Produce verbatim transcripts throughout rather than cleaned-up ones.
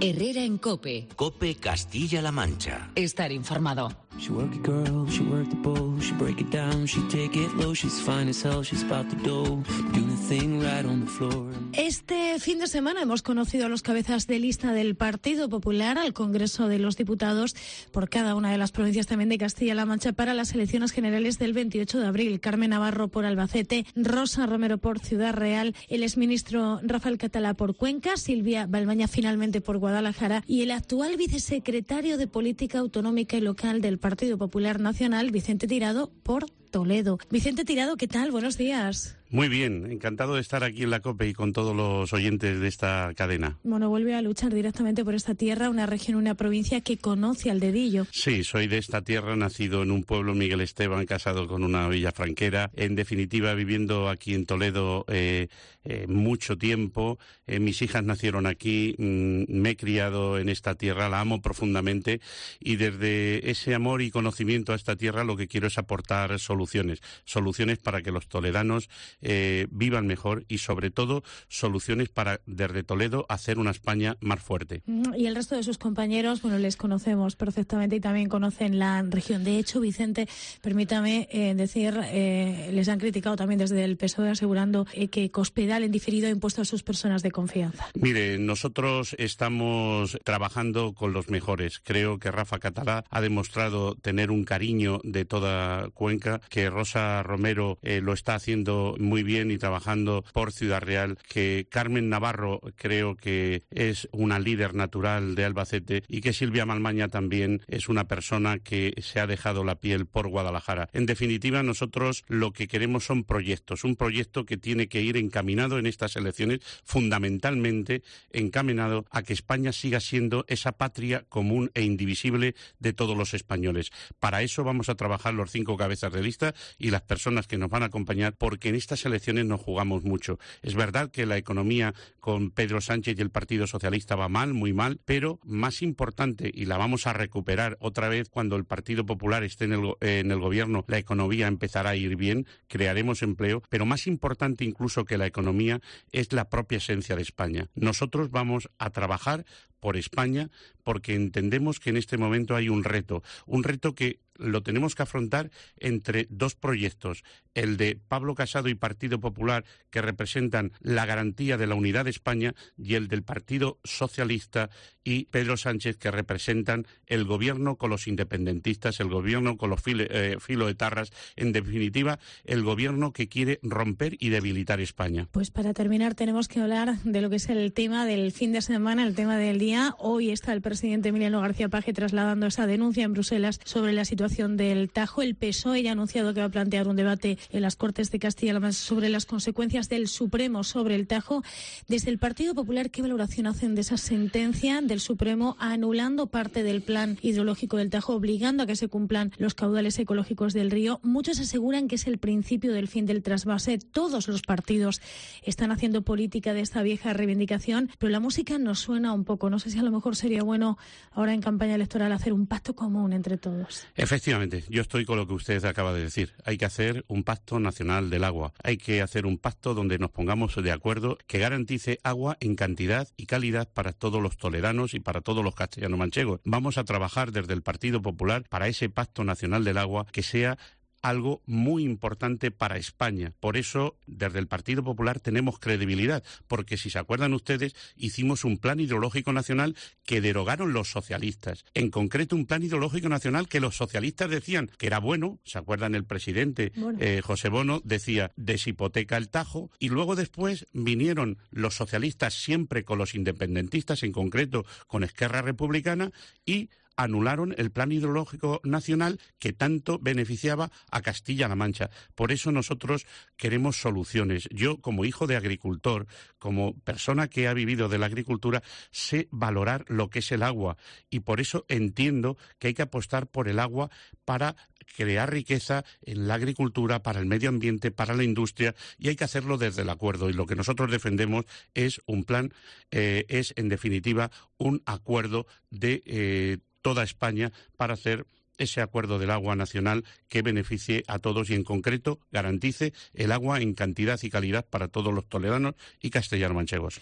Herrera en COPE. COPE Castilla-La Mancha. Estar informado. She work it, girl, she work the bowl, she break it down, she take it low, she's fine as hell, she's about to do, do the thing right on the floor. Este fin de semana hemos conocido a los cabezas de lista del Partido Popular al Congreso de los Diputados por cada una de las provincias también de Castilla-La Mancha para las elecciones generales del veintiocho de abril. Carmen Navarro por Albacete, Rosa Romero por Ciudad Real, el exministro Rafael Catalá por Cuenca, Silvia Balmaña finalmente por Guadalajara y el actual vicesecretario de Política Autonómica y Local del Partido Popular Nacional, Vicente Tirado, por Toledo. Vicente Tirado, ¿qué tal? Buenos días. Muy bien, encantado de estar aquí en la COPE y con todos los oyentes de esta cadena. Bueno, vuelve a luchar directamente por esta tierra, una región, una provincia que conoce al dedillo. Sí, soy de esta tierra, nacido en un pueblo Miguel Esteban, casado con una villafranquera, en definitiva viviendo aquí en Toledo eh, eh, mucho tiempo. Eh, mis hijas nacieron aquí, mmm, me he criado en esta tierra, la amo profundamente y desde ese amor y conocimiento a esta tierra lo que quiero es aportar soluciones, soluciones para que los toledanos Eh, vivan mejor y sobre todo soluciones para desde Toledo hacer una España más fuerte. Y el resto de sus compañeros, bueno, les conocemos perfectamente y también conocen la región. De hecho, Vicente, permítame eh, decir, eh, les han criticado también desde el P S O E asegurando eh, que Cospedal en diferido ha impuesto a sus personas de confianza. Mire, nosotros estamos trabajando con los mejores. Creo que Rafa Catalá ha demostrado tener un cariño de toda Cuenca, que Rosa Romero eh, lo está haciendo muy bien y trabajando por Ciudad Real, que Carmen Navarro creo que es una líder natural de Albacete y que Silvia Balmaña también es una persona que se ha dejado la piel por Guadalajara. En definitiva, nosotros lo que queremos son proyectos, un proyecto que tiene que ir encaminado en estas elecciones, fundamentalmente encaminado a que España siga siendo esa patria común e indivisible de todos los españoles. Para eso vamos a trabajar los cinco cabezas de lista y las personas que nos van a acompañar, porque en estas elecciones nos jugamos mucho. Es verdad que la economía con Pedro Sánchez y el Partido Socialista va mal, muy mal, pero más importante, y la vamos a recuperar otra vez cuando el Partido Popular esté en el, eh, en el gobierno, la economía empezará a ir bien, crearemos empleo, pero más importante incluso que la economía es la propia esencia de España. Nosotros vamos a trabajar por España porque entendemos que en este momento hay un reto, un reto que lo tenemos que afrontar entre dos proyectos, el de Pablo Casado y Partido Popular, que representan la garantía de la unidad de España, y el del Partido Socialista y Pedro Sánchez, que representan el gobierno con los independentistas, el gobierno con los file, eh, filoetarras, en definitiva, el gobierno que quiere romper y debilitar España. Pues para terminar tenemos que hablar de lo que es el tema del fin de semana, el tema del día. Hoy está el presidente Emiliano García Paje trasladando esa denuncia en Bruselas sobre la situación del Tajo. El P S O E ya ha anunciado que va a plantear un debate en las Cortes de Castilla-La Mancha sobre las consecuencias del Supremo sobre el Tajo. Desde el Partido Popular, ¿qué valoración hacen de esa sentencia del Supremo anulando parte del plan hidrológico del Tajo, obligando a que se cumplan los caudales ecológicos del río? Muchos aseguran que es el principio del fin del trasvase. Todos los partidos están haciendo política de esta vieja reivindicación, pero la música nos suena un poco. No sé si a lo mejor sería bueno ahora en campaña electoral hacer un pacto común entre todos. Efectivamente, yo estoy con lo que usted acaba de decir. Hay que hacer un pacto nacional del agua. Hay que hacer un pacto donde nos pongamos de acuerdo que garantice agua en cantidad y calidad para todos los toledanos y para todos los castellanos manchegos. Vamos a trabajar desde el Partido Popular para ese pacto nacional del agua que sea algo muy importante para España. Por eso, desde el Partido Popular tenemos credibilidad, porque si se acuerdan ustedes, hicimos un plan hidrológico nacional que derogaron los socialistas. En concreto, un plan hidrológico nacional que los socialistas decían que era bueno. ¿Se acuerdan? El presidente bueno. eh, José Bono decía deshipoteca el Tajo, y luego después vinieron los socialistas siempre con los independentistas, en concreto con Esquerra Republicana, y anularon el plan hidrológico nacional que tanto beneficiaba a Castilla-La Mancha. Por eso nosotros queremos soluciones. Yo, como hijo de agricultor, como persona que ha vivido de la agricultura, sé valorar lo que es el agua, y por eso entiendo que hay que apostar por el agua para crear riqueza en la agricultura, para el medio ambiente, para la industria, y hay que hacerlo desde el acuerdo. Y lo que nosotros defendemos es un plan, eh, es en definitiva un acuerdo de eh, toda España para hacer ese acuerdo del agua nacional que beneficie a todos y en concreto garantice el agua en cantidad y calidad para todos los toledanos y castellanos manchegos.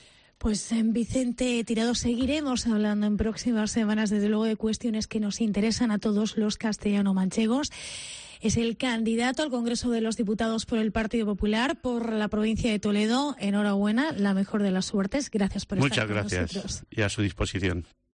Pues en Vicente Tirado seguiremos hablando en próximas semanas, desde luego, de cuestiones que nos interesan a todos los castellano-manchegos. Es el candidato al Congreso de los Diputados por el Partido Popular por la provincia de Toledo. Enhorabuena, la mejor de las suertes. Gracias por Muchas estar con gracias nosotros. Y a su disposición.